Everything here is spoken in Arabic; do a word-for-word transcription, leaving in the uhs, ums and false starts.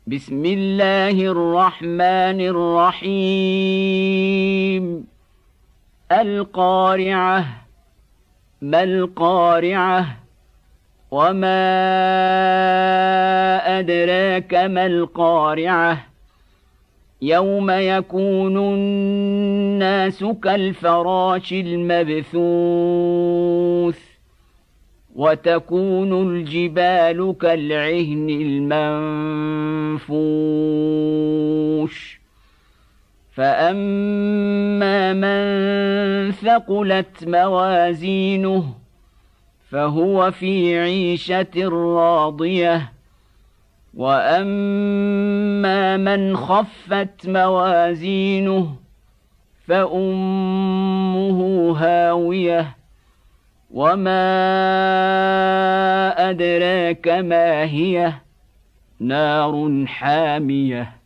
بسم الله الرحمن الرحيم القارعة ما القارعة وما أدراك ما القارعة يوم يكون الناس كالفراش المبثوث وتكون الجبال كالعهن المنفوش فأما من ثقلت موازينه فهو في عيشة راضية وأما من خفت موازينه فأمه هاوية وما أدراك ما هي نار حامية.